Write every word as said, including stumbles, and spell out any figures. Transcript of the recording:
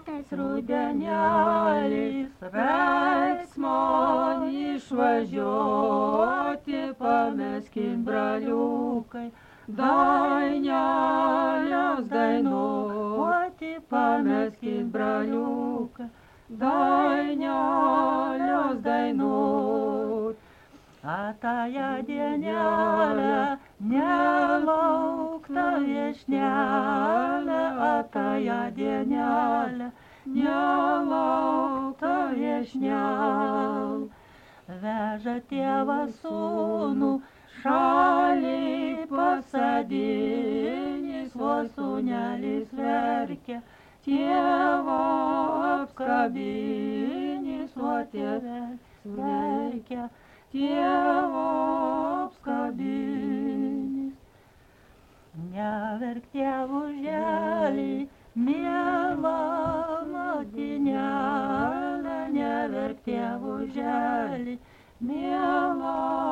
tas rudenelis, reiks man išvažiuoti, pameskim braliukai, dainelės dainuoti, pameskim braliukai, dainelės dainuot. A tąją dienelę nelaukta viešnelė, a tąją dienelę nelaukta viešnelė. Veža tėvas sūnų šaliai pasadinys, vos sūnelis verkia, tėvo apskabinys, o tėvelis verkia, tėvo apskabinis. Neverk tėvuželį, miela motinelė, neverk tėvuželį, miela